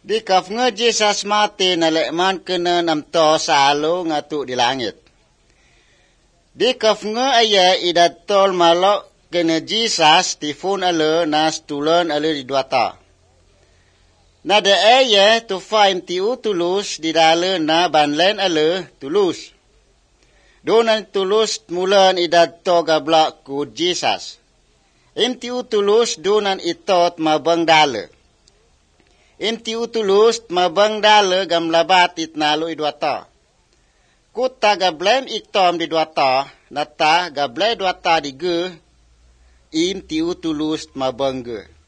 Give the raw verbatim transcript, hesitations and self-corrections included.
Di kafnga Jesus mati na lekman kena nam to salo ngatu di langit. Di kafnga aya idat tol malok kena Jesus tifun ale nas tulen ale di duata. Na de aya tu faim tiu tulus di dale na banlen ale tulus. Donan tulus mulan idat to gablak ku Jesus. Im tiu tulus donan itot mabang dale. Im tiu tulus mabang dale gam labat itnalu idwata. Kutta gablem iktom di dwata, nata gablem dwata di ge, im tiu tulus mabang ge.